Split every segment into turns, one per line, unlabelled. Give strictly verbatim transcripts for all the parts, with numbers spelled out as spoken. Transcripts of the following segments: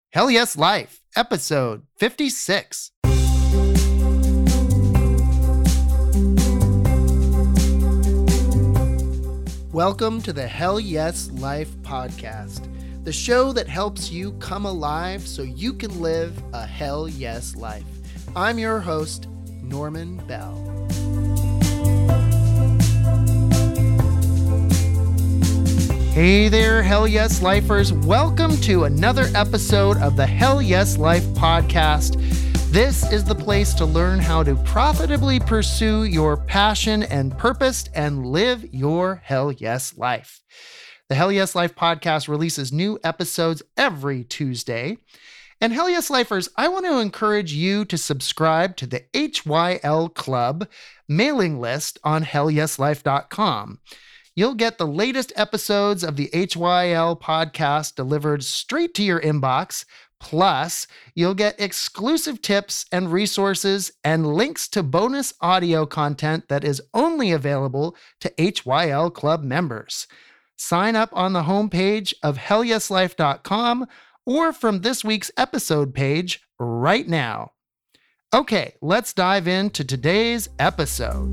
Hell Yes Life, episode fifty-six. Welcome to the Hell Yes Life podcast, the show that helps you come alive so you can live a Hell Yes Life. I'm your host, Norman Bell. Hey there, Hell Yes Lifers. Welcome to another episode of the Hell Yes Life podcast. This is the place to learn how to profitably pursue your passion and purpose and live your Hell Yes Life. The Hell Yes Life podcast releases new episodes every Tuesday. And Hell Yes Lifers, I want to encourage you to subscribe to the H Y L Club mailing list on hell yes life dot com. You'll get the latest episodes of the H Y L podcast delivered straight to your inbox. Plus, you'll get exclusive tips and resources and links to bonus audio content that is only available to H Y L Club members. Sign up on the homepage of hell yes life dot com or from this week's episode page right now. Okay, let's dive into today's episode.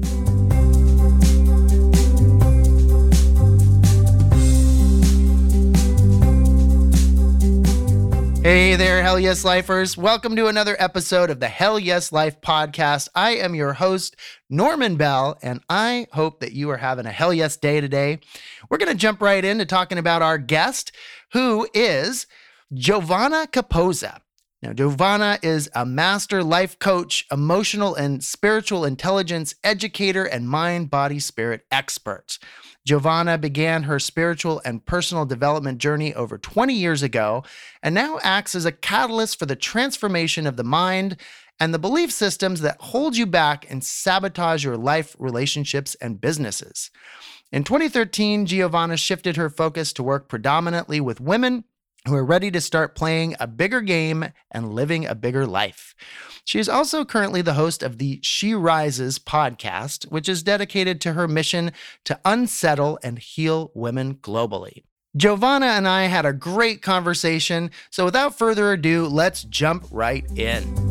Hey there, Hell Yes Lifers. Welcome to another episode of the Hell Yes Life podcast. I am your host, Norman Bell, and I hope that you are having a Hell Yes day today. We're going to jump right into talking about our guest, who is Giovanna Capozza. Now, Giovanna is a master life coach, emotional and spiritual intelligence educator, and mind, body, spirit expert. Giovanna began her spiritual and personal development journey over twenty years ago and now acts as a catalyst for the transformation of the mind and the belief systems that hold you back and sabotage your life, relationships, and businesses. In twenty thirteen, Giovanna shifted her focus to work predominantly with women who are ready to start playing a bigger game and living a bigger life. She is also currently the host of the She Rises podcast, which is dedicated to her mission to unsettle and heal women globally. Giovanna and I had a great conversation, so without further ado, let's jump right in.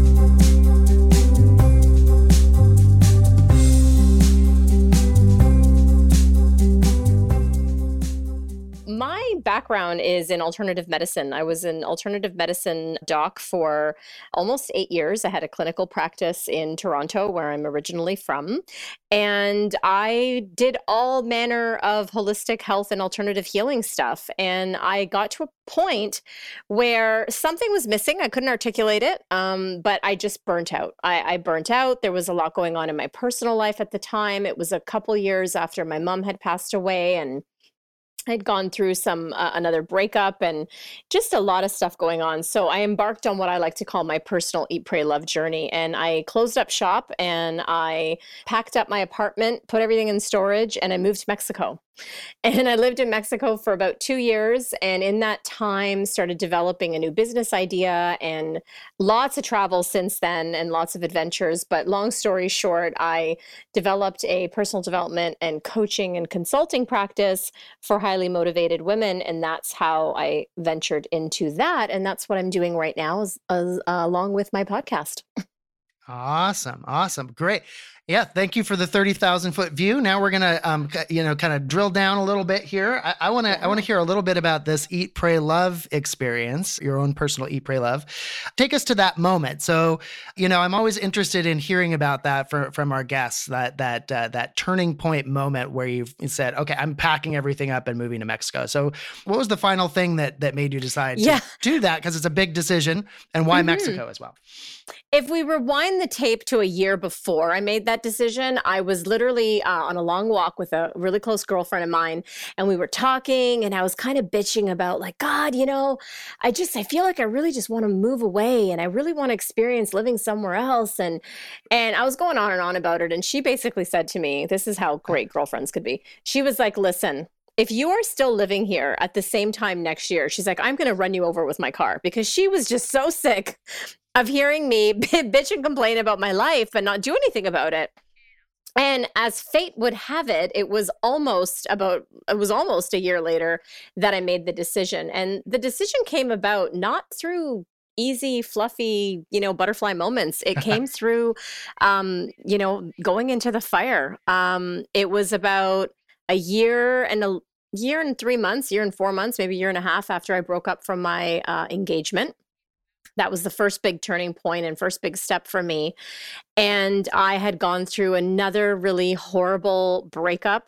My background is in alternative medicine. I was an alternative medicine doc for almost eight years. I had a clinical practice in Toronto, where I'm originally from. And I did all manner of holistic health and alternative healing stuff. And I got to a point where something was missing. I couldn't articulate it, um, but I just burnt out. I, I burnt out. There was a lot going on in my personal life at the time. It was a couple years after my mom had passed away, and I'd gone through some uh, another breakup and just a lot of stuff going on. So I embarked on what I like to call my personal Eat, Pray, Love journey. And I closed up shop and I packed up my apartment, put everything in storage, and I moved to Mexico. And I lived in Mexico for about two years. And in that time, started developing a new business idea and lots of travel since then and lots of adventures. But long story short, I developed a personal development and coaching and consulting practice for highly motivated women. And that's how I ventured into that. And that's what I'm doing right now, as, as, uh, along with my podcast.
Awesome. Awesome. Great. Yeah. Thank you for the thirty thousand foot view. Now we're going to, um, you know, kind of drill down a little bit here. I want to, yeah. I want to hear a little bit about this Eat, Pray, Love experience, your own personal Eat, Pray, Love. Take us to that moment. So, you know, I'm always interested in hearing about that for, from our guests, that, that, uh, that turning point moment where you've said, okay, I'm packing everything up and moving to Mexico. So what was the final thing that, that made you decide
yeah.
to do that? Because it's a big decision, and why mm-hmm. Mexico as well?
If we rewind the tape to a year before I made that decision, I was literally uh, on a long walk with a really close girlfriend of mine, and we were talking, and I was kind of bitching about like, God, you know, I just, I feel like I really just want to move away, and I really want to experience living somewhere else. And, and I was going on and on about it. And she basically said to me, this is how great girlfriends could be. She was like, listen, if you are still living here at the same time next year, she's like, I'm going to run you over with my car, because she was just so sick of hearing me bitch and complain about my life and not do anything about it. And as fate would have it, it was almost about, it was almost a year later that I made the decision. And the decision came about not through easy, fluffy, you know, butterfly moments. It came through, um, you know, going into the fire. Um, it was about a year and a year and three months, year and four months, maybe a year and a half after I broke up from my uh, engagement. That was the first big turning point and first big step for me. And I had gone through another really horrible breakup.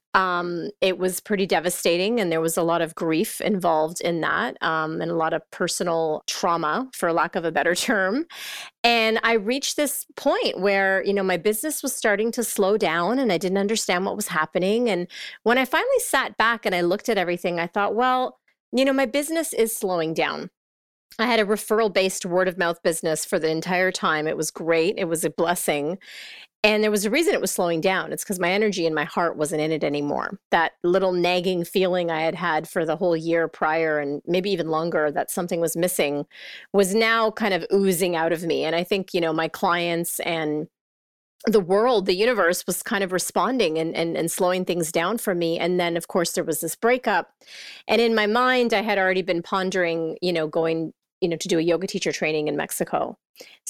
Um, it was pretty devastating, and there was a lot of grief involved in that, um, and a lot of personal trauma, for lack of a better term. And I reached this point where, you know, my business was starting to slow down and I didn't understand what was happening. And when I finally sat back and I looked at everything, I thought, well, you know, my business is slowing down. I had a referral based word of mouth business for the entire time. It was great. It was a blessing. And there was a reason it was slowing down. It's because my energy and my heart wasn't in it anymore. That little nagging feeling I had had for the whole year prior, and maybe even longer, that something was missing, was now kind of oozing out of me. And I think, you know, my clients and the world, the universe was kind of responding and, and, and slowing things down for me. And then, of course, there was this breakup. And in my mind, I had already been pondering, you know, going you know, to do a yoga teacher training in Mexico.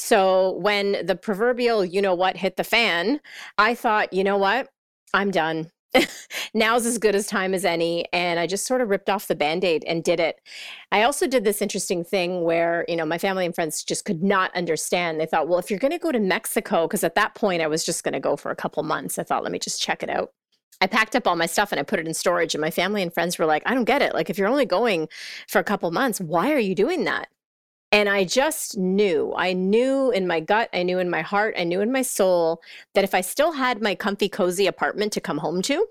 So when the proverbial, you know what, hit the fan, I thought, you know what, I'm done. Now's as good as time as any. And I just sort of ripped off the Band-Aid and did it. I also did this interesting thing where, you know, my family and friends just could not understand. They thought, well, if you're going to go to Mexico, because at that point I was just going to go for a couple months. I thought, let me just check it out. I packed up all my stuff and I put it in storage. And my family and friends were like, I don't get it. Like, if you're only going for a couple months, why are you doing that? And I just knew, I knew in my gut, I knew in my heart, I knew in my soul that if I still had my comfy, cozy apartment to come home to,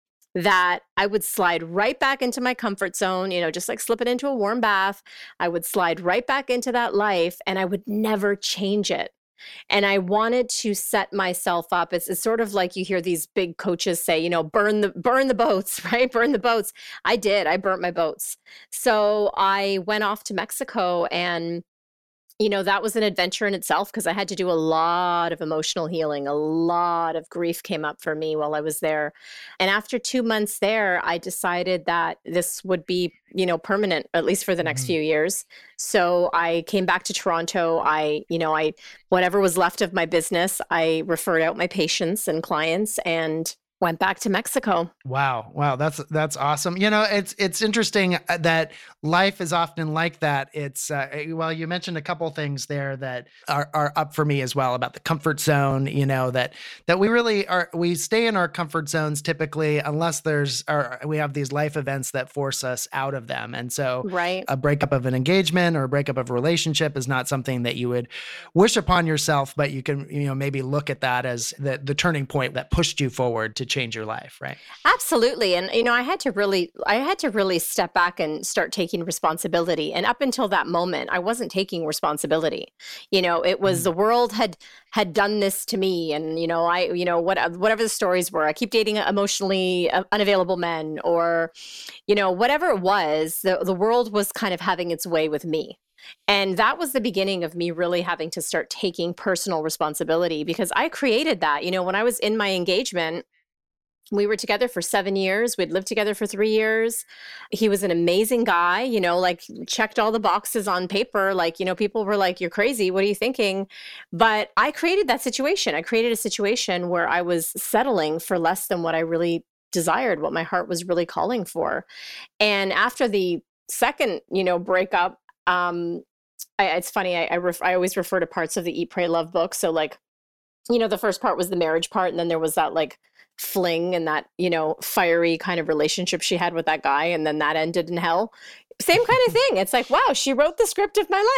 that I would slide right back into my comfort zone, you know, just like slipping into a warm bath. I would slide right back into that life and I would never change it. And I wanted to set myself up. It's, it's sort of like you hear these big coaches say, you know, burn the burn the boats, right? Burn the boats. I did. I burnt my boats. So I went off to Mexico, and you know, that was an adventure in itself because I had to do a lot of emotional healing. A lot of grief came up for me while I was there. And after two months there, I decided that this would be, you know, permanent, at least for the next mm-hmm. few years. So I came back to Toronto. I, you know, I, whatever was left of my business, I referred out my patients and clients and went back to Mexico.
Wow. Wow. That's, that's awesome. You know, it's, it's interesting that life is often like that. It's, uh, well, you mentioned a couple things there that are, are up for me as well about the comfort zone, you know, that, that we really are, we stay in our comfort zones typically, unless there's, or we have these life events that force us out of them. And so
right.
a breakup of an engagement or a breakup of a relationship is not something that you would wish upon yourself, but you can, you know, maybe look at that as the, the turning point that pushed you forward to change your life, right?
Absolutely. And, you know, I had to really, I had to really step back and start taking responsibility. And up until that moment, I wasn't taking responsibility. You know, it was mm. the world had, had done this to me. And, you know, I, you know, what, whatever the stories were, I keep dating emotionally unavailable men, or, you know, whatever it was, the, the world was kind of having its way with me. And that was the beginning of me really having to start taking personal responsibility, because I created that. You know, when I was in my engagement, we were together for seven years. We'd lived together for three years. He was an amazing guy, you know, like checked all the boxes on paper. Like, you know, people were like, you're crazy. What are you thinking? But I created that situation. I created a situation where I was settling for less than what I really desired, what my heart was really calling for. And after the second, you know, breakup, um, I, it's funny. I I, ref, I always refer to parts of the Eat, Pray, Love book. So like, you know, the first part was the marriage part. And then there was that like fling and that, you know, fiery kind of relationship she had with that guy. And then that ended in hell. Same kind of thing. It's like, wow, she wrote the script of my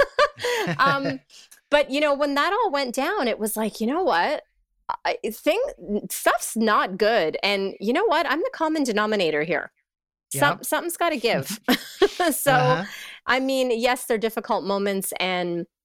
life. um, but, you know, when that all went down, it was like, you know what? I think stuff's not good. And you know what? I'm the common denominator here. Some, yep. Something's got to give. so, uh-huh. I mean, yes, they're difficult moments, and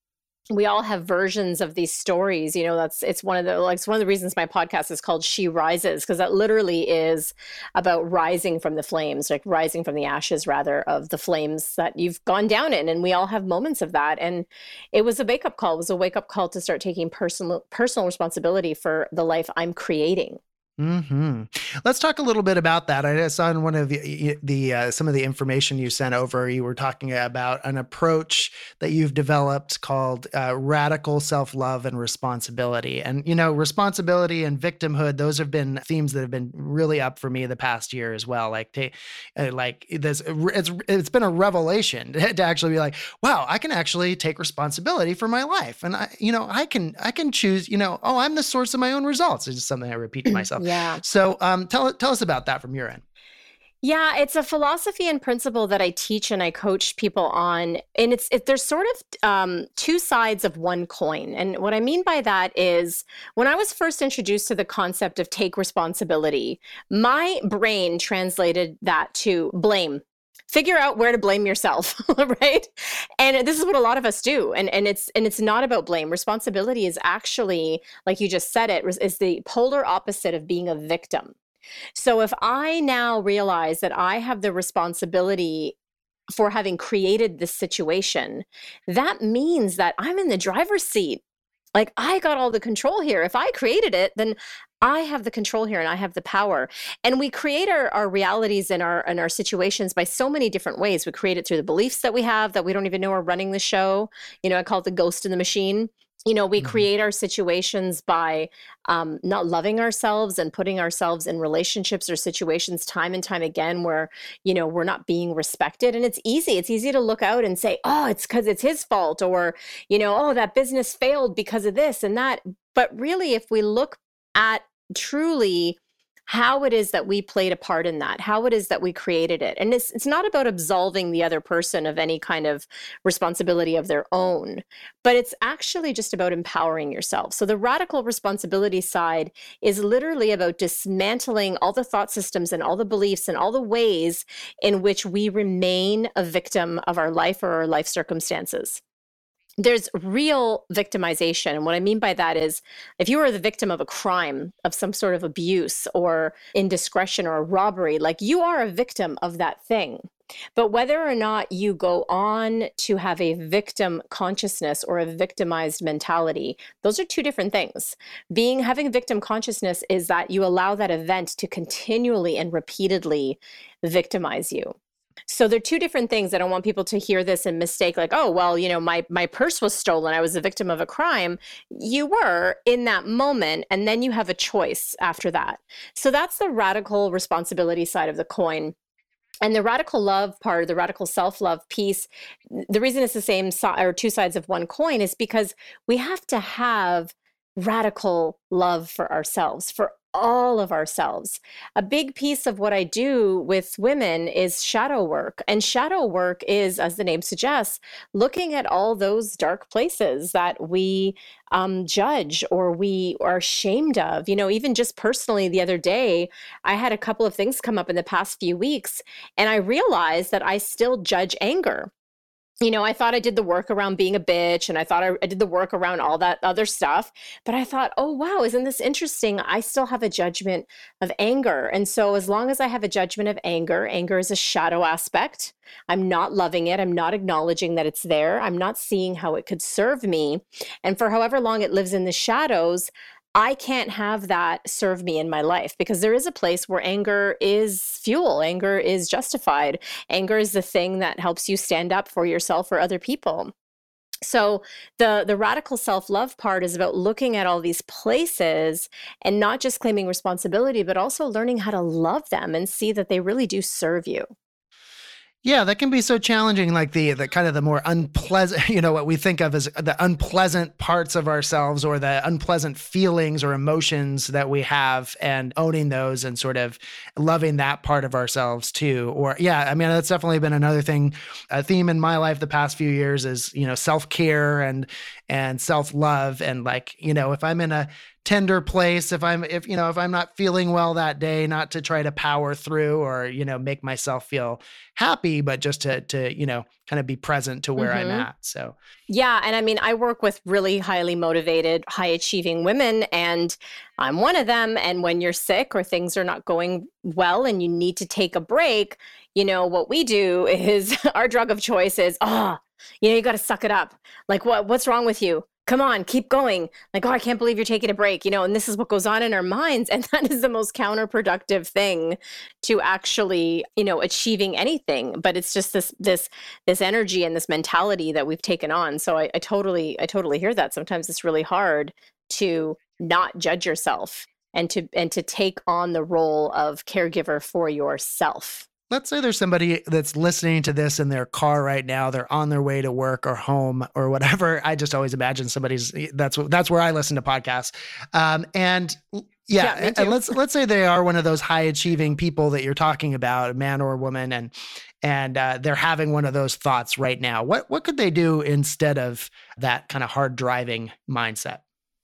we all have versions of these stories. You know, that's, it's one of the, like, it's one of the reasons my podcast is called She Rises, because that literally is about rising from the flames, like rising from the ashes, rather, of the flames that you've gone down in. And we all have moments of that. And it was a wake up call. It was a wake up call to start taking personal, personal responsibility for the life I'm creating.
Mm-hmm. Let's talk a little bit about that. I saw in one of the, the uh, some of the information you sent over, you were talking about an approach that you've developed called uh, radical self-love and responsibility. And, you know, responsibility and victimhood, those have been themes that have been really up for me the past year as well. Like, ta- uh, like this, it's it's been a revelation to actually be like, wow, I can actually take responsibility for my life. And I, you know, I can, I can choose, you know, oh, I'm the source of my own results. It's just something I repeat to myself.
Yeah.
So um, tell tell us about that from your end.
Yeah, it's a philosophy and principle that I teach and I coach people on. And it's it, there's sort of um, two sides of one coin. And what I mean by that is when I was first introduced to the concept of take responsibility, my brain translated that to blame. Figure out where to blame yourself, right? And this is what a lot of us do. And, and it's and it's not about blame. Responsibility is actually, like you just said it, is the polar opposite of being a victim. So if I now realize that I have the responsibility for having created this situation, that means that I'm in the driver's seat. Like, I got all the control here. If I created it, then I have the control here and I have the power. And we create our, our realities and our and our situations by so many different ways. We create it through the beliefs that we have that we don't even know are running the show. You know, I call it the ghost in the machine. You know, we mm-hmm. create our situations by um, not loving ourselves and putting ourselves in relationships or situations time and time again where, you know, we're not being respected. And it's easy. It's easy to look out and say, oh, it's because it's his fault, or, you know, oh, that business failed because of this and that. But really, if we look at truly how it is that we played a part in that, how it is that we created it. And it's it's not about absolving the other person of any kind of responsibility of their own, but it's actually just about empowering yourself. So the radical responsibility side is literally about dismantling all the thought systems and all the beliefs and all the ways in which we remain a victim of our life or our life circumstances. There's real victimization. And what I mean by that is if you are the victim of a crime, of some sort of abuse or indiscretion or a robbery, like, you are a victim of that thing. But whether or not you go on to have a victim consciousness or a victimized mentality, those are two different things. Being having victim consciousness is that you allow that event to continually and repeatedly victimize you. So they're two different things. I don't want people to hear this and mistake, like, oh, well, you know, my my purse was stolen. I was a victim of a crime. You were in that moment, and then you have a choice after that. So that's the radical responsibility side of the coin. And the radical love part, the radical self-love piece, the reason it's the same si- or two sides of one coin is because we have to have radical love for ourselves, for all of ourselves. A big piece of what I do with women is shadow work. And shadow work is, as the name suggests, looking at all those dark places that we um, judge or we are ashamed of. You know, even just personally the other day, I had a couple of things come up in the past few weeks, and I realized that I still judge anger. You know, I thought I did the work around being a bitch, and I thought I, I did the work around all that other stuff. But I thought, oh, wow, isn't this interesting? I still have a judgment of anger. And so as long as I have a judgment of anger, anger is a shadow aspect. I'm not loving it. I'm not acknowledging that it's there. I'm not seeing how it could serve me. And for however long it lives in the shadows, I can't have that serve me in my life, because there is a place where anger is fuel. Anger is justified. Anger is the thing that helps you stand up for yourself or other people. So the, the radical self-love part is about looking at all these places and not just claiming responsibility, but also learning how to love them and see that they really do serve you.
Yeah, that can be so challenging, like the the kind of the more unpleasant, you know, what we think of as the unpleasant parts of ourselves or the unpleasant feelings or emotions that we have, and owning those and sort of loving that part of ourselves too. Or, yeah, I mean, that's definitely been another thing, a theme in my life the past few years is, you know, self-care and and self-love. And, like, you know, if I'm in a tender place if I'm, if, you know, if I'm not feeling well that day, not to try to power through or, you know, make myself feel happy, but just to, to, you know, kind of be present to where I'm
Mm-hmm.
at. So,
Yeah. And I mean, I work with really highly motivated, high achieving women, and I'm one of them. And when you're sick or things are not going well and you need to take a break, you know, what we do is our drug of choice is, oh, you know, you got to suck it up. Like, what, what's wrong with you? Come on, keep going. Like, oh, I can't believe you're taking a break, you know, and this is what goes on in our minds. And that is the most counterproductive thing to actually, you know, achieving anything. But it's just this, this, this energy and this mentality that we've taken on. So I, I totally, I totally hear that. Sometimes it's really hard to not judge yourself and to, and to take on the role of caregiver for yourself.
let's say there's somebody that's listening to this in their car right now. They're on their way to work or home or whatever. I just always imagine somebody's, that's that's where I listen to podcasts. Um, and yeah,
Yeah, me
and
too.
let's, let's say they are one of those high achieving people that you're talking about, a man or a woman, and, and uh, they're having one of those thoughts right now. What, what could they do instead of that kind of hard driving mindset?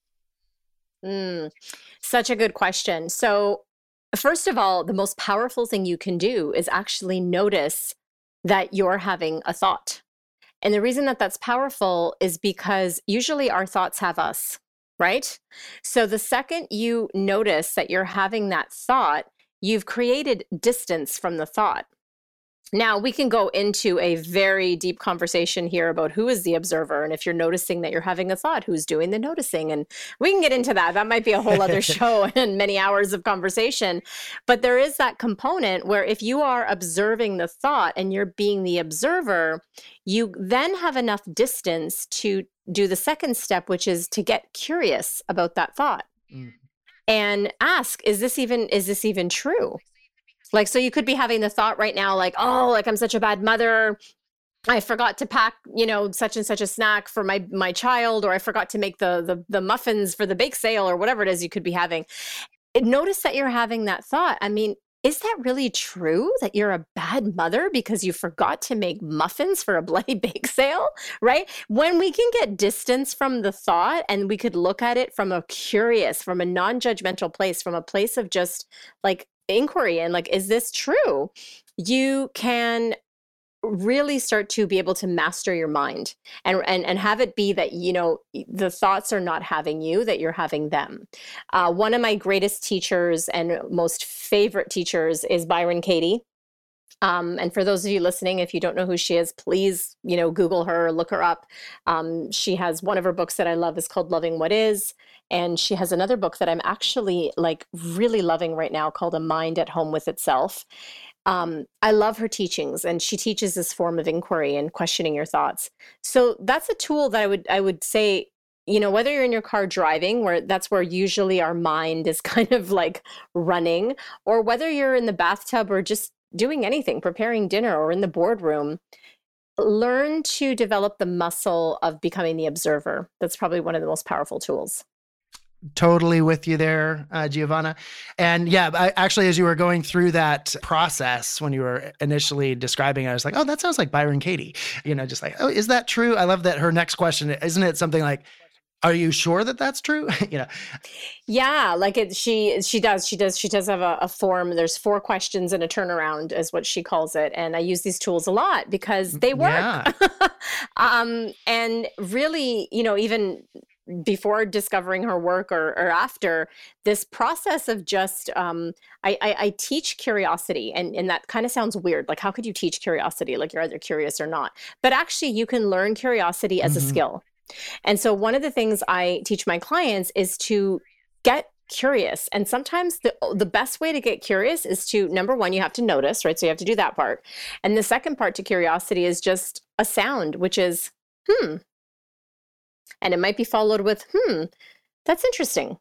Mm, such a good question. So, first of all, the most powerful thing you can do is actually notice that you're having a thought. And the reason that that's powerful is because usually our thoughts have us, right? So, the second you notice that you're having that thought, you've created distance from the thought. Now, we can go into a very deep conversation here about who is the observer. And if you're noticing that you're having a thought, who's doing the noticing? And we can get into that. That might be a whole other show and many hours of conversation. But there is that component where if you are observing the thought and you're being the observer, you then have enough distance to do the second step, which is to get curious about that thought
Mm.
and ask, is this even, is this even true? Like, so you could be having the thought right now, like, oh, like I'm such a bad mother. I forgot to pack, you know, such and such a snack for my my child, or I forgot to make the the, the muffins for the bake sale, or whatever it is you could be having. Notice that you're having that thought. I mean, is that really true that you're a bad mother because you forgot to make muffins for a bloody bake sale, right? When we can get distance from the thought and we could look at it from a curious, from a non-judgmental place, from a place of just like inquiry and like, is this true? You can really start to be able to master your mind and, and, and have it be that, you know, the thoughts are not having you, that you're having them. Uh, one of my greatest teachers and most favorite teachers is Byron Katie. Um, and for those of you listening, if you don't know who she is, please, you know, Google her, look her up. Um, she has one of her books that I love is called Loving What Is. And she has another book that I'm actually like really loving right now called A Mind at Home with Itself. Um, I love her teachings, and she teaches this form of inquiry and questioning your thoughts. So that's a tool that I would I would say, you know, whether you're in your car driving, where that's where usually our mind is kind of like running, or whether you're in the bathtub or just doing anything, preparing dinner or in the boardroom, learn to develop the muscle of becoming the observer. That's probably one of the most powerful tools.
Totally with you there, uh, Giovanna. And yeah, I, actually, as you were going through that process, when you were initially describing it, I was like, oh, that sounds like Byron Katie. You know, just like, oh, is that true? I love that her next question, isn't it something like, are you sure that that's true? you know?
Yeah, like it, she, she does, she does, she does have a, a form. There's four questions and a turnaround is what she calls it. And I use these tools a lot because they work. Yeah. um, and really, you know, even before discovering her work or, or after, this process of just, um, I, I, I teach curiosity, and, and that kind of sounds weird. Like, how could you teach curiosity? Like, you're either curious or not. But actually, you can learn curiosity as mm-hmm. a skill. And so one of the things I teach my clients is to get curious. And sometimes the the best way to get curious is to, number one, you have to notice, right? So you have to do that part. And the second part to curiosity is just a sound, which is, hmm. And it might be followed with, hmm, that's interesting.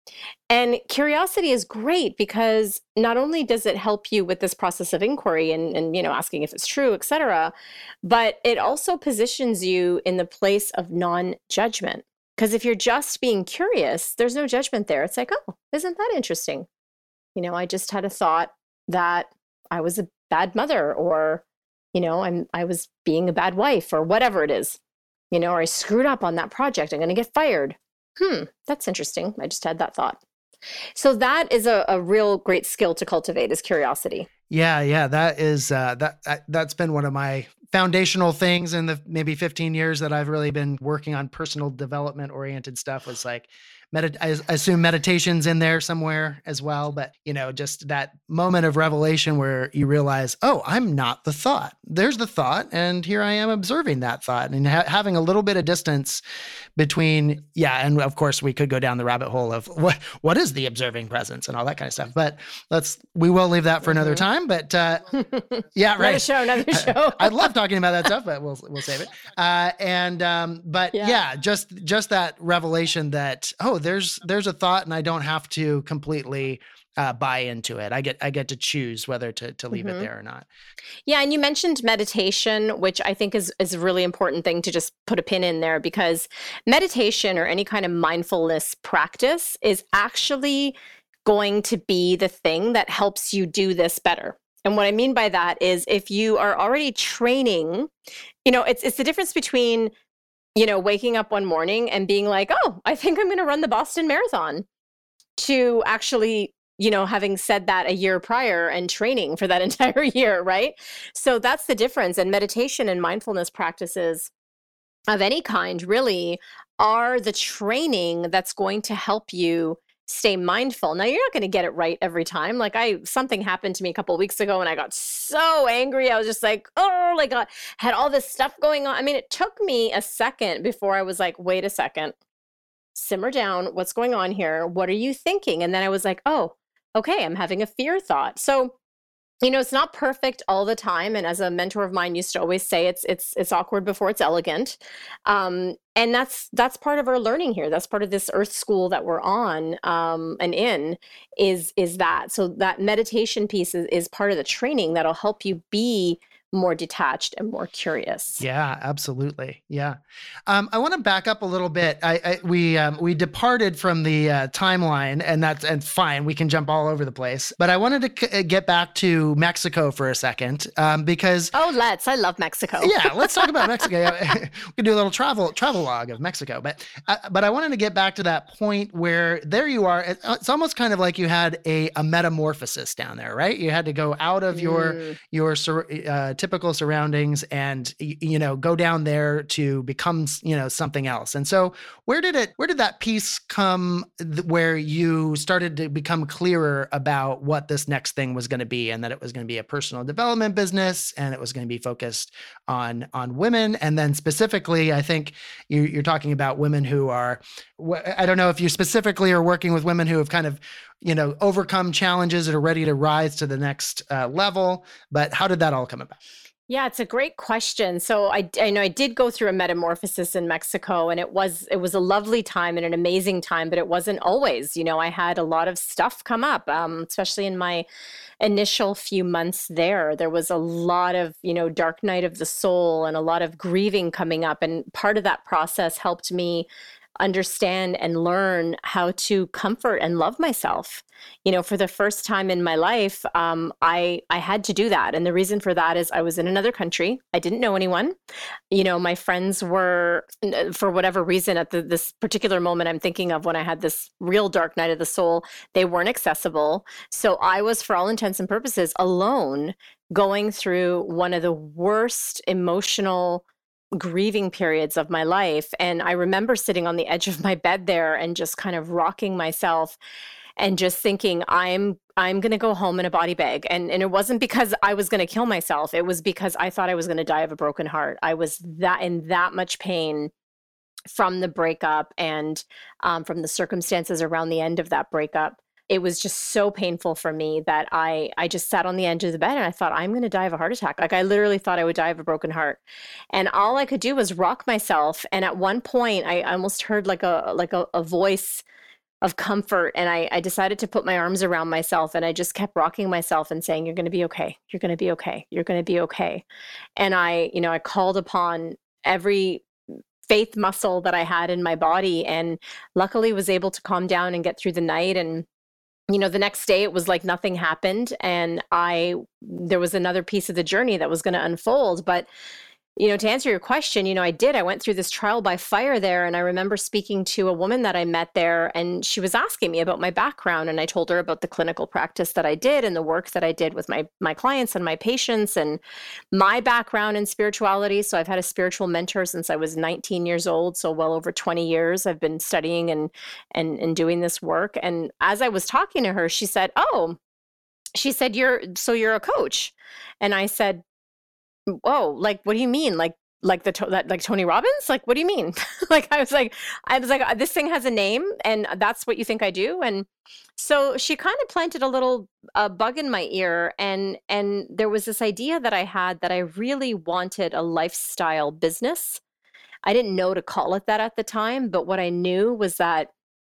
And curiosity is great because not only does it help you with this process of inquiry and, and, you know, asking if it's true, et cetera, but it also positions you in the place of non-judgment. Because if you're just being curious, there's no judgment there. It's like, oh, isn't that interesting? You know, I just had a thought that I was a bad mother, or, you know, I'm I was being a bad wife, or whatever it is. You know, or I screwed up on that project, I'm going to get fired. Hmm, that's interesting. I just had that thought. So that is a, a real great skill to cultivate, is curiosity.
Yeah, yeah, that is uh, that, that that's been one of my foundational things in the maybe fifteen years that I've really been working on personal development oriented stuff. Was like, medit- I I assume meditation's in there somewhere as well, but you know, just that moment of revelation where you realize, oh, I'm not the thought. There's the thought, and here I am observing that thought, and ha- having a little bit of distance between, yeah, and of course we could go down the rabbit hole of what what is the observing presence and all that kind of stuff. But let's we will leave that for another
Mm-hmm.
time. But uh, yeah, right.
Another show, another show.
I love talking about that stuff, but we'll we'll save it. Uh, and um, but yeah.
Yeah.
just just that revelation that, oh, there's there's a thought, and I don't have to completely uh, buy into it. I get I get to choose whether to to leave
Mhm.
it there or not.
Yeah, and you mentioned meditation, which I think is is a really important thing to just put a pin in there, because meditation or any kind of mindfulness practice is actually going to be the thing that helps you do this better. And what I mean by that is, if you are already training, you know, it's it's the difference between, you know, waking up one morning and being like, "Oh, I think I'm going to run the Boston Marathon," to actually, you know, having said that a year prior and training for that entire year, right? So that's the difference. And meditation and mindfulness practices of any kind really are the training that's going to help you stay mindful. Now, you're not going to get it right every time. Like, I something happened to me a couple of weeks ago and I got so angry. I was just like, oh, like I had all this stuff going on. I mean, it took me a second before I was like, wait a second, simmer down. What's going on here? What are you thinking? And then I was like, oh, okay, I'm having a fear thought. So, you know, it's not perfect all the time. And as a mentor of mine used to always say, it's it's it's awkward before it's elegant. Um, and that's that's part of our learning here. That's part of this earth school that we're on um, and in is is that. So that meditation piece is, is part of the training that'll help you be more detached and more curious.
Yeah, absolutely. Yeah. Um, I want to back up a little bit. I, I we um, we departed from the uh, timeline, and that's and fine. We can jump all over the place. But I wanted to c- get back to Mexico for a second um, because
Oh, let's. I love Mexico.
yeah, let's talk about Mexico. We can do a little travel travel log of Mexico. But uh, but I wanted to get back to that point where there you are. It- It's almost kind of like you had a, a metamorphosis down there, right? You had to go out of your
Mm.
your sur- uh, typical surroundings and y- you know go down there to become you know something else. And so where did it where did that piece come th- where you started to become clearer about what this next thing was going to be, and that it was going to be a personal development business, and it was going to be focused on on women, and then specifically I think you, you're talking about women who are wh- I don't know if you specifically are working with women who have kind of you know overcome challenges and are ready to rise to the next uh, level, but how did that all come about?
Yeah, it's a great question. So I, I know I did go through a metamorphosis in Mexico, and it was it was a lovely time and an amazing time, but it wasn't always. You know, I had a lot of stuff come up, um, especially in my initial few months there. There was a lot of, you know, dark night of the soul and a lot of grieving coming up, and part of that process helped me understand and learn how to comfort and love myself. You know, for the first time in my life, um, I I had to do that, and the reason for that is I was in another country. I didn't know anyone. You know, my friends were, for whatever reason, at the, this particular moment I'm thinking of when I had this real dark night of the soul, they weren't accessible. So I was, for all intents and purposes, alone, going through one of the worst emotional grieving periods of my life. And I remember sitting on the edge of my bed there and just kind of rocking myself and just thinking, I'm I'm going to go home in a body bag. And and it wasn't because I was going to kill myself. It was because I thought I was going to die of a broken heart. I was that in that much pain from the breakup and um, from the circumstances around the end of that breakup. It was just so painful for me that I I just sat on the edge of the bed and I thought, I'm going to die of a heart attack. Like, I literally thought I would die of a broken heart. And all I could do was rock myself. And at one point I almost heard like a like a, a voice of comfort. And I, I decided to put my arms around myself, and I just kept rocking myself and saying, you're going to be okay. You're going to be okay. You're going to be okay. And I, you know, I called upon every faith muscle that I had in my body, and luckily was able to calm down and get through the night. And you know, the next day it was like nothing happened, and I there was another piece of the journey that was going to unfold. But you know, to answer your question, you know, I did. I went through this trial by fire there. And I remember speaking to a woman that I met there, and she was asking me about my background. And I told her about the clinical practice that I did and the work that I did with my, my clients and my patients and my background in spirituality. So I've had a spiritual mentor since I was nineteen years old. So well over twenty years, I've been studying and, and, and doing this work. And as I was talking to her, she said, oh, she said, you're, so you're a coach. And I said, whoa, like, what do you mean? Like, like the, that, like Tony Robbins? Like, what do you mean? Like, I was like, I was like, this thing has a name and that's what you think I do. And so she kind of planted a little uh, bug in my ear. And, and there was this idea that I had that I really wanted a lifestyle business. I didn't know to call it that at the time, but what I knew was that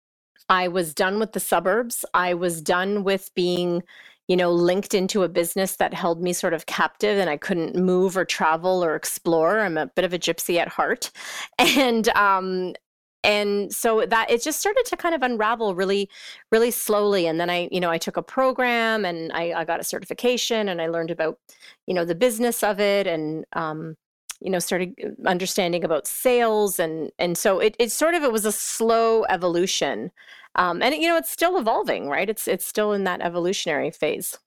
I was done with the suburbs. I was done with being, you know, linked into a business that held me sort of captive and I couldn't move or travel or explore. I'm a bit of a gypsy at heart. And, um, and so that it just started to kind of unravel really, really slowly. And then I, you know, I took a program and I, I got a certification and I learned about, you know, the business of it and, um, you know, started understanding about sales. And, and so it, it sort of, it was a slow evolution. Um, and, you know, it's still evolving, right? It's, it's still in that evolutionary phase.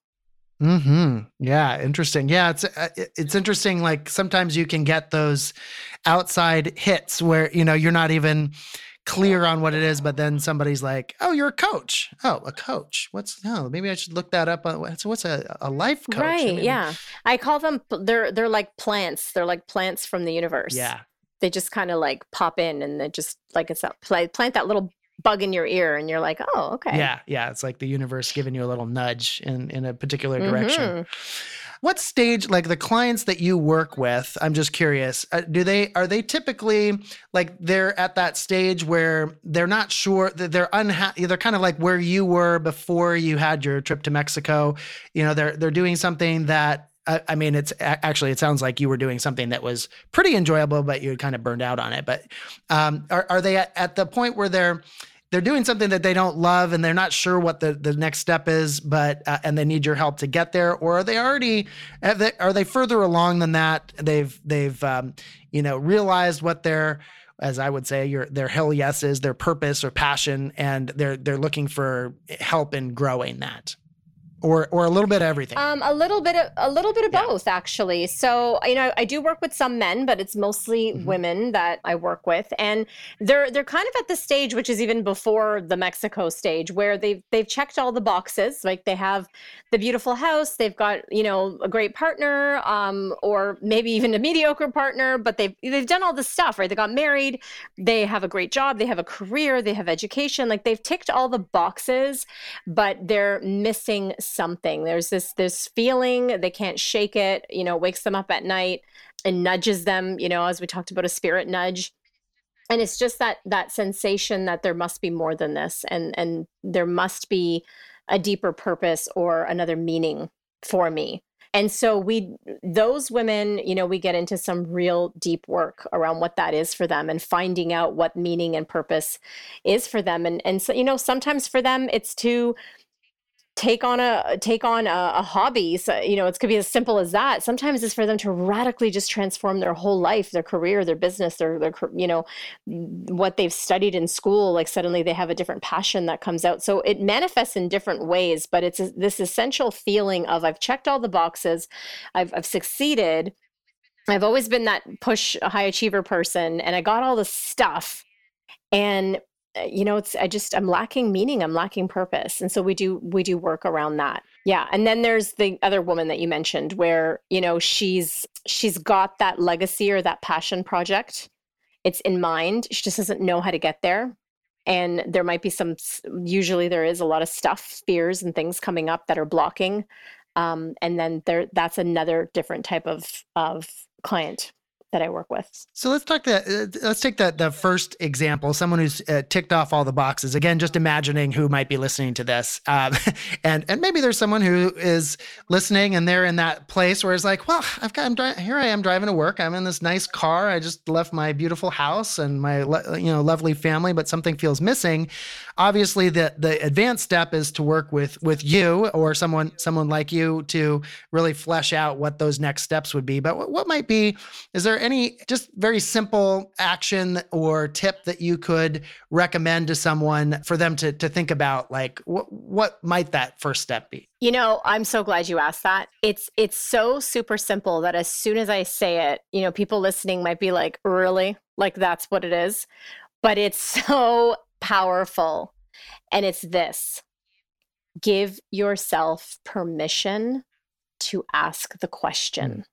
Hmm. Yeah. Interesting. Yeah. It's, uh, it's interesting. Like sometimes you can get those outside hits where, you know, you're not even clear on what it is, but then somebody's like, oh, you're a coach. Oh, a coach. What's, oh, maybe I should look that up. What's, what's a, a life coach?
Right.
I mean,
yeah. I call them, they're, they're like plants. They're like plants from the universe.
Yeah.
They just kind of like pop in and they just like, it's that play, plant that little bug in your ear and you're like, oh, okay.
Yeah. Yeah. It's like the universe giving you a little nudge in, in a particular direction.
Mm-hmm.
What stage, like the clients that you work with, I'm just curious, uh, do they, are they typically like they're at that stage where they're not sure that they're unhappy, they're kind of like where you were before you had your trip to Mexico, you know, they're, they're doing something that, uh, I mean, it's actually, it sounds like you were doing something that was pretty enjoyable, but you had kind of burned out on it. But um, are, are they at, at the point where they're, they're doing something that they don't love and they're not sure what the, the next step is, but, uh, and they need your help to get there? Or are they already, are they, are they further along than that? They've, they've, um, you know, realized what their, as I would say, your, their hell yes is, their purpose or passion, and they're, they're looking for help in growing that. Or, or a little bit of everything.
Um, a little bit of a little bit of
Yeah.
both, actually. So, you know, I do work with some men, but it's mostly
Mhm.
women that I work with, and they're they're kind of at the stage, which is even before the Mexico stage, where they've they've checked all the boxes. Like they have the beautiful house, they've got, you know, a great partner, um, or maybe even a mediocre partner, but they've they've done all this stuff, right? They got married, they have a great job, they have a career, they have education. Like they've ticked all the boxes, but they're missing something. There's this this feeling, they can't shake it, you know, wakes them up at night and nudges them, you know, as we talked about, a spirit nudge. And it's just that that sensation that there must be more than this, and and there must be a deeper purpose or another meaning for me. And so we, those women, you know, we get into some real deep work around what that is for them and finding out what meaning and purpose is for them. And and so, you know, sometimes for them it's to take on a take on a, a hobby. So, you know, it could be as simple as that. Sometimes it's for them to radically just transform their whole life, their career, their business, their, their you know, what they've studied in school. Like suddenly they have a different passion that comes out. So it manifests in different ways, but it's a, this essential feeling of I've checked all the boxes, I've, I've succeeded. I've always been that push a high achiever person, and I got all the stuff, and you know, it's, I just, I'm lacking meaning. I'm lacking purpose. And so we do, we do work around that. Yeah. And then there's the other woman that you mentioned where, you know, she's, she's got that legacy or that passion project. It's in mind. She just doesn't know how to get there. And there might be some, usually there is a lot of stuff, fears and things coming up that are blocking. Um, and then there, that's another different type of, of client that I work with.
So let's talk that. Uh, let's take that the first example. Someone who's uh, ticked off all the boxes. Again, just imagining who might be listening to this, um, and and maybe there's someone who is listening and they're in that place where it's like, well, I've got I'm dri- here I am driving to work. I'm in this nice car. I just left my beautiful house and my le- you know lovely family, but something feels missing. Obviously, the the advanced step is to work with with you or someone someone like you to really flesh out what those next steps would be. But what, what might be? Is there there any just very simple action or tip that you could recommend to someone for them to, to think about? Like, wh- what might that first step be?
You know, I'm so glad you asked that. It's it's so super simple that as soon as I say it, you know, people listening might be like, really? Like, that's what it is? But it's so powerful. And it's this: give yourself permission to ask the question. Mm.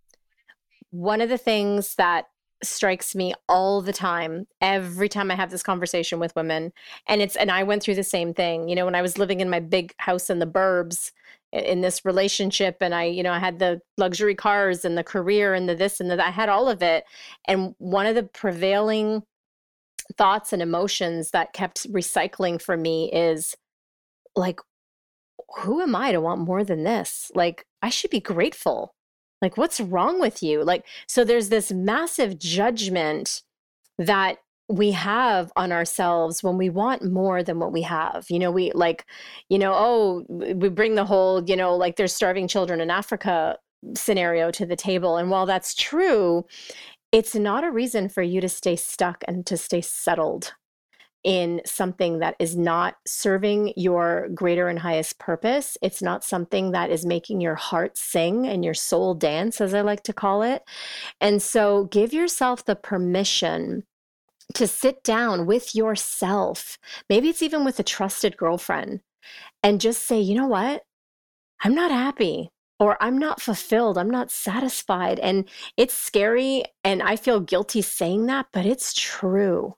One of the things that strikes me all the time, every time I have this conversation with women, and it's, and I went through the same thing, you know, when I was living in my big house in the burbs in this relationship, and I, you know, I had the luxury cars and the career and the this and the that, I had all of it. And one of the prevailing thoughts and emotions that kept recycling for me is like, who am I to want more than this? Like, I should be grateful. Like, what's wrong with you? Like, so there's this massive judgment that we have on ourselves when we want more than what we have. You know, we like, you know, oh, we bring the whole, you know, like there's starving children in Africa scenario to the table. And while that's true, it's not a reason for you to stay stuck and to stay settled in something that is not serving your greater and highest purpose. It's not something that is making your heart sing and your soul dance, as I like to call it. And so give yourself the permission to sit down with yourself. Maybe it's even with a trusted girlfriend, and just say, you know what? I'm not happy, or I'm not fulfilled. I'm not satisfied. And it's scary, and I feel guilty saying that, but it's true.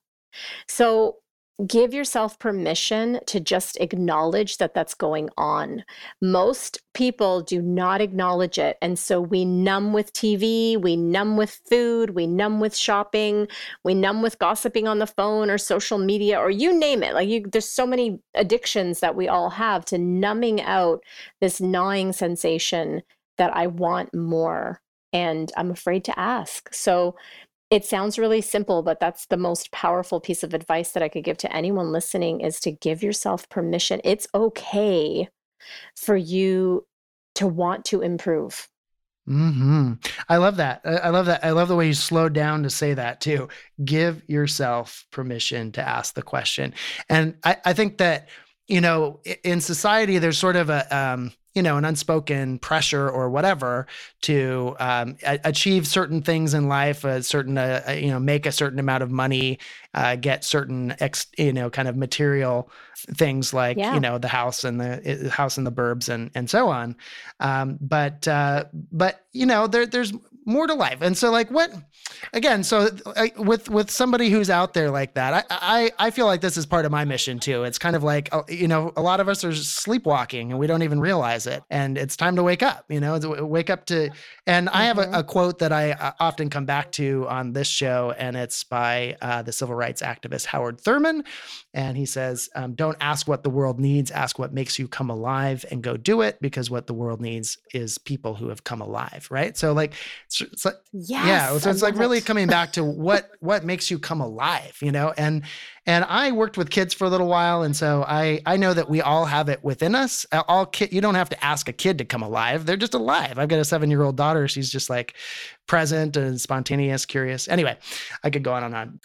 So give yourself permission to just acknowledge that that's going on. Most people do not acknowledge it. And so we numb with T V, we numb with food, we numb with shopping, we numb with gossiping on the phone or social media, or you name it. Like, you, there's so many addictions that we all have to numbing out this gnawing sensation that I want more, and I'm afraid to ask. So it sounds really simple, but that's the most powerful piece of advice that I could give to anyone listening, is to give yourself permission. It's okay for you to want to improve.
Mm-hmm. I love that. I love that. I love the way you slowed down to say that too. Give yourself permission to ask the question. And I, I think that, you know, in society, there's sort of a, um, you know, an unspoken pressure or whatever to um, a- achieve certain things in life, a certain, uh, you know, make a certain amount of money, uh, get certain, ex- you know, kind of material things like,
Yeah.
you know, the house and the uh, house in the burbs and and so on. Um, but uh, but you know, there there's more to life, and so like what? Again, so uh, with with somebody who's out there like that, I, I I feel like this is part of my mission too. It's kind of like, uh, you know, a lot of us are sleepwalking and we don't even realize it, and it's time to wake up. You know, wake up to. And mm-hmm. I have a, a quote that I often come back to on this show, and it's by uh, the civil rights activist Howard Thurman, and he says, um, "Don't ask what the world needs. Ask what makes you come alive, and go do it, because what the world needs is people who have come alive." Right. So like, it's, it's like,
yes,
yeah. So it's like really
it.
coming back to what what makes you come alive, you know. And and I worked with kids for a little while, and so I I know that we all have it within us. All kid, you don't have to ask a kid to come alive; they're just alive. I've got a seven year old daughter. She's just like present and spontaneous, curious. Anyway, I could go on and on.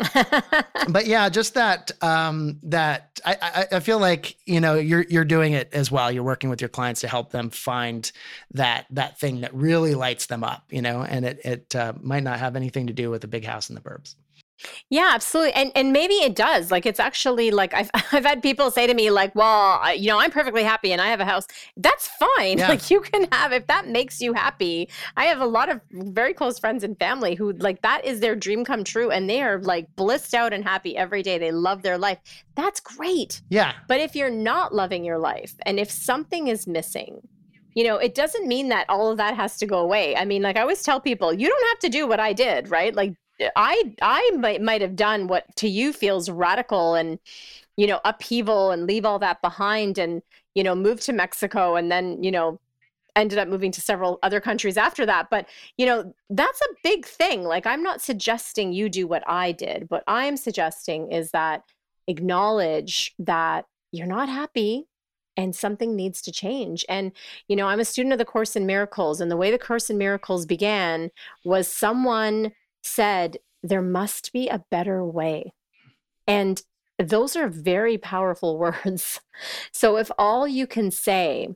But yeah, just that um, that I, I I feel like, you know, you're you're doing it as well. You're working with your clients to help them find that that thing that really lights them up, you know, and it it uh, might not have anything to do with a big house in the burbs.
Yeah, absolutely. And and maybe it does. Like, it's actually like, I've I've had people say to me like, well, I, you know, I'm perfectly happy and I have a house. That's fine. Yeah. Like, you can have, if that makes you happy. I have a lot of very close friends and family who, like, that is their dream come true, and they are like blissed out and happy every day. They love their life. That's great.
Yeah.
But if you're not loving your life, and if something is missing, you know, it doesn't mean that all of that has to go away. I mean, like, I always tell people, you don't have to do what I did, right? Like, I I might might have done what to you feels radical and, you know, upheaval, and leave all that behind, and, you know, move to Mexico, and then, you know, ended up moving to several other countries after that. But, you know, that's a big thing. Like, I'm not suggesting you do what I did. What I'm suggesting is that acknowledge that you're not happy and something needs to change. And, you know, I'm a student of the Course in Miracles, and the way the Course in Miracles began was someone said, there must be a better way. And those are very powerful words. So if all you can say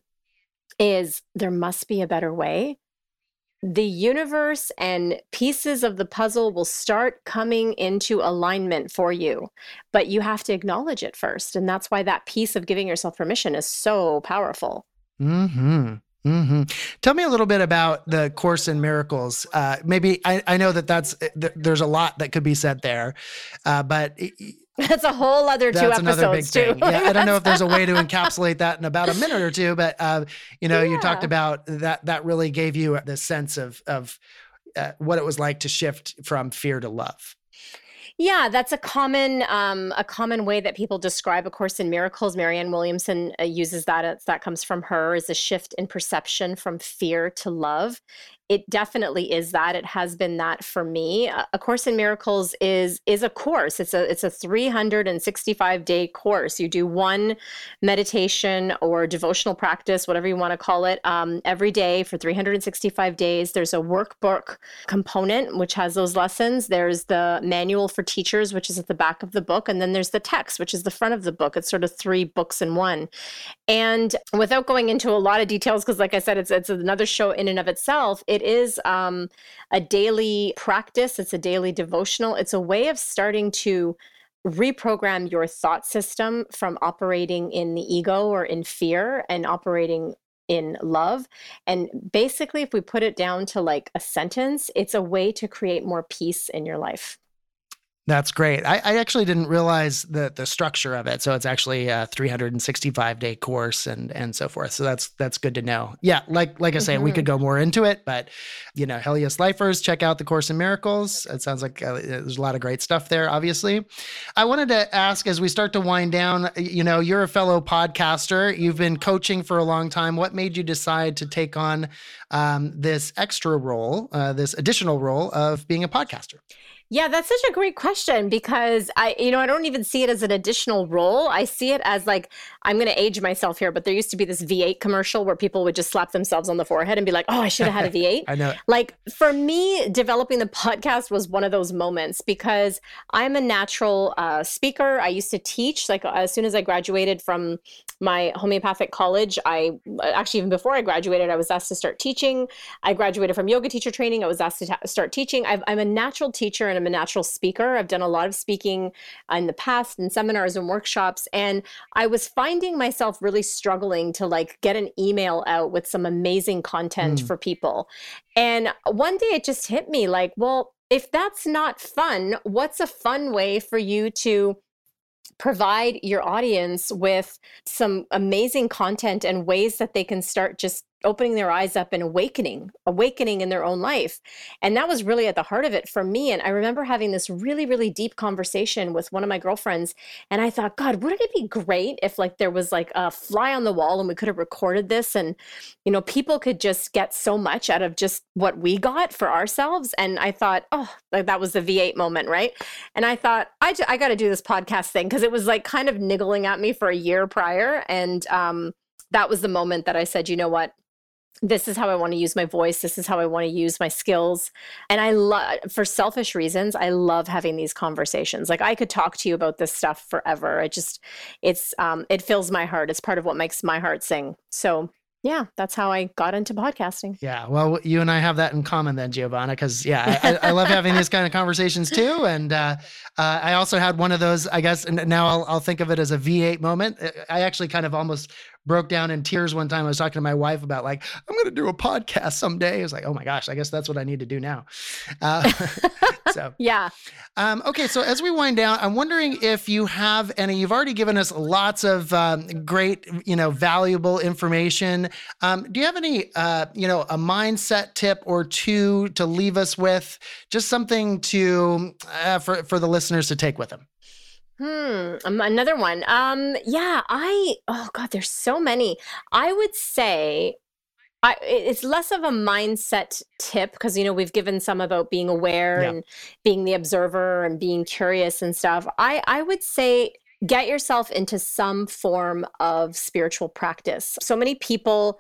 is there must be a better way, the universe and pieces of the puzzle will start coming into alignment for you. But you have to acknowledge it first. And that's why that piece of giving yourself permission is so powerful.
Mm-hmm. Mm-hmm. Tell me a little bit about the Course in Miracles. Uh, maybe I, I know that that's th- there's a lot that could be said there, uh, but
that's a whole other two
that's
episodes
another big
too.
thing. Yeah, I don't know if there's a way to encapsulate that in about a minute or two, but uh, you know, yeah. you talked about that. That really gave you the sense of of uh, what it was like to shift from fear to love.
Yeah, that's a common um, a common way that people describe A Course in Miracles. Marianne Williamson uh, uses that. It's, that comes from her, is a shift in perception from fear to love. It definitely is that. It has been that for me. Uh, A Course in Miracles is is a course. It's a it's a three hundred sixty-five day course. You do one meditation or devotional practice, whatever you want to call it, um, every day for three hundred sixty-five days. There's a workbook component which has those lessons. There's the manual for teachers, which is at the back of the book, and then there's the text, which is the front of the book. It's sort of three books in one. And without going into a lot of details, because like I said, it's it's another show in and of itself. It is um, a daily practice. It's a daily devotional. It's a way of starting to reprogram your thought system from operating in the ego or in fear and operating in love. And basically, if we put it down to like a sentence, it's a way to create more peace in your life.
That's great. I, I actually didn't realize the the structure of it. So it's actually a three hundred sixty-five day course and and so forth. So that's that's good to know. Yeah, like like I say, mm-hmm. we could go more into it, but you know, Hell Yes Lifers, check out the Course in Miracles. It sounds like uh, there's a lot of great stuff there. Obviously, I wanted to ask as we start to wind down. You know, you're a fellow podcaster. You've been coaching for a long time. What made you decide to take on um, this extra role, uh, this additional role of being a podcaster?
Yeah, that's such a great question because I, you know, I don't even see it as an additional role. I see it as like, I'm going to age myself here, but there used to be this V eight commercial where people would just slap themselves on the forehead and be like, oh, I should have had a V eight.
I know.
Like for me, developing the podcast was one of those moments because I'm a natural uh, speaker. I used to teach, like as soon as I graduated from my homeopathic college, I actually, even before I graduated, I was asked to start teaching. I graduated from yoga teacher training. I was asked to ta- start teaching. I've, I'm a natural teacher and I'm a natural speaker. I've done a lot of speaking in the past in seminars and workshops. And I was finding myself really struggling to like get an email out with some amazing content mm. for people. And one day it just hit me like, well, if that's not fun, what's a fun way for you to provide your audience with some amazing content and ways that they can start just opening their eyes up and awakening, awakening in their own life. And that was really at the heart of it for me. And I remember having this really, really deep conversation with one of my girlfriends. And I thought, God, wouldn't it be great if like there was like a fly on the wall and we could have recorded this and, you know, people could just get so much out of just what we got for ourselves. And I thought, oh, like that was the V eight moment, right? And I thought, I, I got to do this podcast thing because it was like kind of niggling at me for a year prior. And um, that was the moment that I said, you know what? This is how I want to use my voice. This is how I want to use my skills. And I love, for selfish reasons, I love having these conversations. Like I could talk to you about this stuff forever. It just, it's, um, it fills my heart. It's part of what makes my heart sing. So yeah, that's how I got into podcasting.
Yeah. Well, you and I have that in common then, Giovanna, because yeah, I, I love having these kind of conversations too. And uh, uh, I also had one of those, I guess, and now I'll, I'll think of it as a V eight moment. I actually kind of almost broke down in tears one time. I was talking to my wife about like, I'm going to do a podcast someday. I was like, oh my gosh, I guess that's what I need to do now. Uh, so,
yeah.
Um, okay. So as we wind down, I'm wondering if you have any, you've already given us lots of um, great, you know, valuable information. Um, do you have any, uh, you know, a mindset tip or two to leave us with, just something to, uh, for, for the listeners to take with them?
Hmm. Um, another one. Um, yeah, I, oh God, there's so many. I would say I, it's less of a mindset tip because, you know, we've given some about being aware yeah. and being the observer and being curious and stuff. I, I would say get yourself into some form of spiritual practice. So many people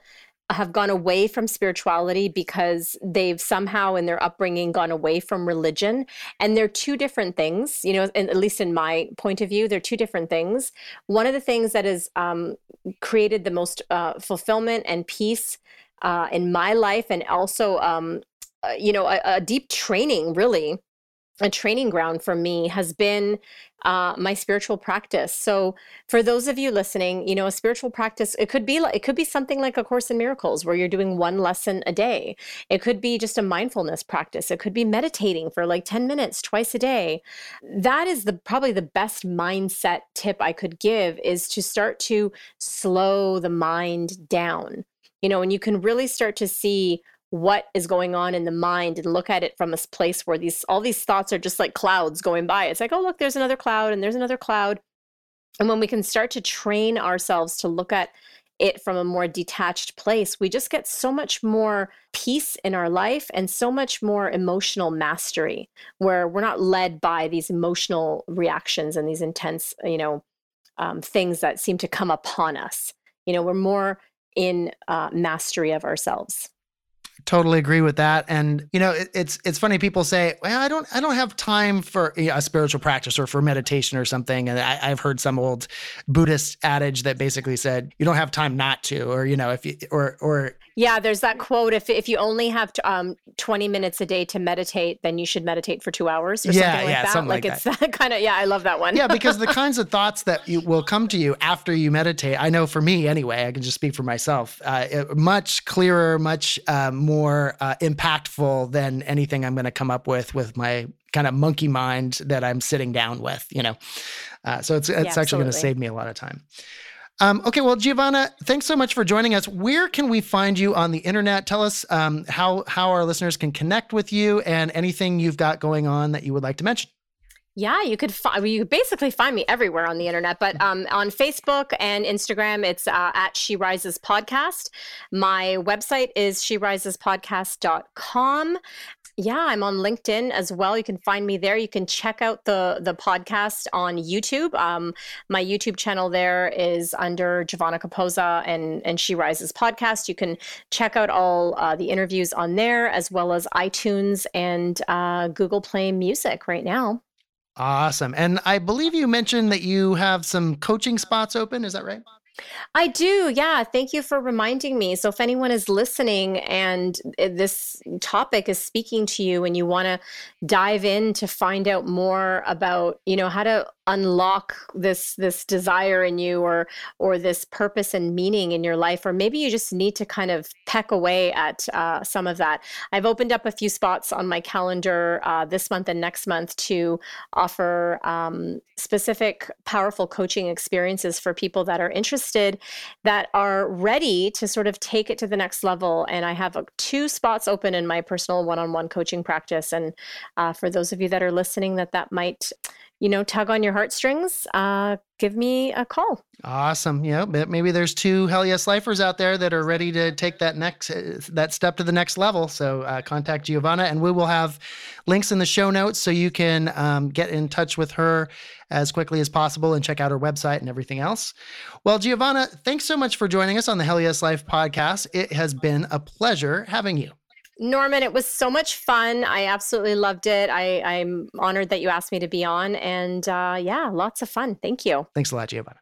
have gone away from spirituality because they've somehow in their upbringing gone away from religion. And they're two different things, you know, and at least in my point of view, they're two different things. One of the things that has um, created the most uh, fulfillment and peace uh, in my life, and also, um, uh, you know, a, a deep training, really, a training ground for me has been uh, my spiritual practice. So for those of you listening, you know, a spiritual practice, it could be like, it could be something like A Course in Miracles, where you're doing one lesson a day. It could be just a mindfulness practice. It could be meditating for like ten minutes twice a day. That is the probably the best mindset tip I could give, is to start to slow the mind down. You know, and you can really start to see what is going on in the mind and look at it from a place where these all these thoughts are just like clouds going by. It's like, oh, look, there's another cloud and there's another cloud. And when we can start to train ourselves to look at it from a more detached place, we just get so much more peace in our life and so much more emotional mastery, where we're not led by these emotional reactions and these intense, you know, um, things that seem to come upon us. You know, we're more in uh, mastery of ourselves.
Totally agree with that. And, you know, it, it's it's funny, people say, well, I don't I don't have time for you know, a spiritual practice or for meditation or something. And I, I've heard some old Buddhist adage that basically said, you don't have time not to, or, you know, if you, or, or.
Yeah, there's that quote, if if you only have to, um, twenty minutes a day to meditate, then you should meditate for two hours or
yeah,
something like
yeah,
that.
Something
like,
like
it's
that.
that kind of, yeah, I love that one.
Yeah, because the kinds of thoughts that you will come to you after you meditate, I know for me anyway, I can just speak for myself, uh, it, much clearer, much uh, more uh, impactful than anything I'm going to come up with with my kind of monkey mind that I'm sitting down with, you know. Uh, so it's it's
yeah,
actually going to save me a lot of time. Um, okay, well, Giovanna, thanks so much for joining us. Where can we find you on the internet? Tell us um, how how our listeners can connect with you and anything you've got going on that you would like to mention.
Yeah, you could find, you could basically find me everywhere on the internet, but um, on Facebook and Instagram, it's uh, at She Rises Podcast. My website is she rises podcast dot com. Yeah, I'm on LinkedIn as well. You can find me there. You can check out the the podcast on YouTube. Um, my YouTube channel there is under Giovanna Capozza and, and She Rises Podcast. You can check out all uh, the interviews on there, as well as iTunes and uh, Google Play Music right now.
Awesome. And I believe you mentioned that you have some coaching spots open. Is that right?
I do. Yeah. Thank you for reminding me. So if anyone is listening and this topic is speaking to you and you want to dive in to find out more about, you know, how to unlock this this desire in you, or or this purpose and meaning in your life, or maybe you just need to kind of peck away at uh, some of that. I've opened up a few spots on my calendar uh, this month and next month to offer um, specific powerful coaching experiences for people that are interested, that are ready to sort of take it to the next level. And I have uh, two spots open in my personal one-on-one coaching practice. And uh, for those of you that are listening, that that might, you know, tug on your heartstrings, uh, give me a call.
Awesome. Yeah, maybe there's two Hell Yes Lifers out there that are ready to take that next, uh, that step to the next level. So uh, contact Giovanna, and we will have links in the show notes so you can um, get in touch with her as quickly as possible and check out her website and everything else. Well, Giovanna, thanks so much for joining us on the Hell Yes Life podcast. It has been a pleasure having you.
Norman, it was so much fun. I absolutely loved it. I, I'm honored that you asked me to be on. And uh, yeah, lots of fun. Thank you.
Thanks a lot, Giovanna.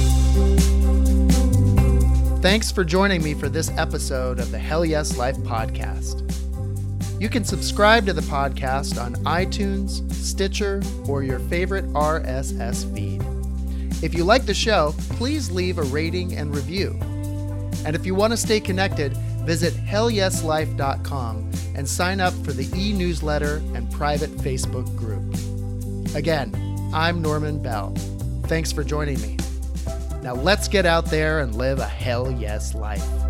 Thanks for joining me for this episode of the Hell Yes Life podcast. You can subscribe to the podcast on iTunes, Stitcher, or your favorite R S S feed. If you like the show, please leave a rating and review. And if you want to stay connected, visit hell yes life dot com and sign up for the e-newsletter and private Facebook group. Again, I'm Norman Bell. Thanks for joining me. Now let's get out there and live a hell yes life.